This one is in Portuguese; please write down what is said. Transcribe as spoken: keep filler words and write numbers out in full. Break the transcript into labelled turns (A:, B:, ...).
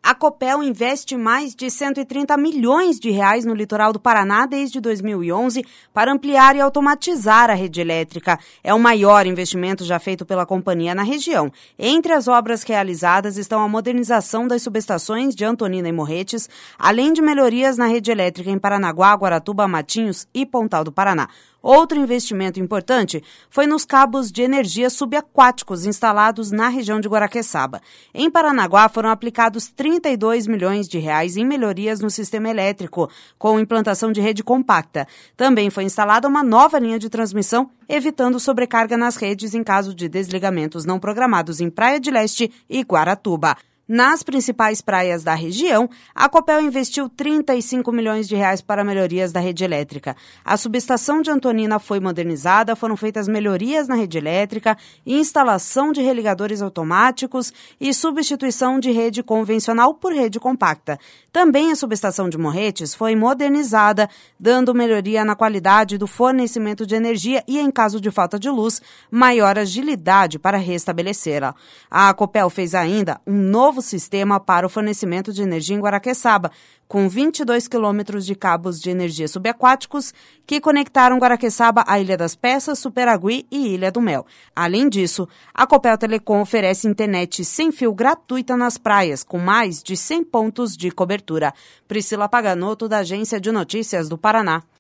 A: A Copel investe mais de cento e trinta milhões de reais no litoral do Paraná desde dois mil e onze para ampliar e automatizar a rede elétrica. É o maior investimento já feito pela companhia na região. Entre as obras realizadas estão a modernização das subestações de Antonina e Morretes, além de melhorias na rede elétrica em Paranaguá, Guaratuba, Matinhos e Pontal do Paraná. Outro investimento importante foi nos cabos de energia subaquáticos instalados na região de Guaraqueçaba. Em Paranaguá foram aplicados trinta e dois milhões de reais em melhorias no sistema elétrico, com implantação de rede compacta. Também foi instalada uma nova linha de transmissão, evitando sobrecarga nas redes em caso de desligamentos não programados em Praia de Leste e Guaratuba. Nas principais praias da região, a Copel investiu trinta e cinco milhões de reais para melhorias da rede elétrica. A subestação de Antonina foi modernizada, foram feitas melhorias na rede elétrica, instalação de religadores automáticos e substituição de rede convencional por rede compacta. Também a subestação de Morretes foi modernizada, dando melhoria na qualidade do fornecimento de energia e, em caso de falta de luz, maior agilidade para restabelecê-la. A Copel fez ainda um novo sistema para o fornecimento de energia em Guaraqueçaba, com vinte e dois quilômetros de cabos de energia subaquáticos que conectaram Guaraqueçaba à Ilha das Peças, Superagui e Ilha do Mel. Além disso, a Copel Telecom oferece internet sem fio gratuita nas praias, com mais de cem pontos de cobertura. Priscila Paganoto, da Agência de Notícias do Paraná.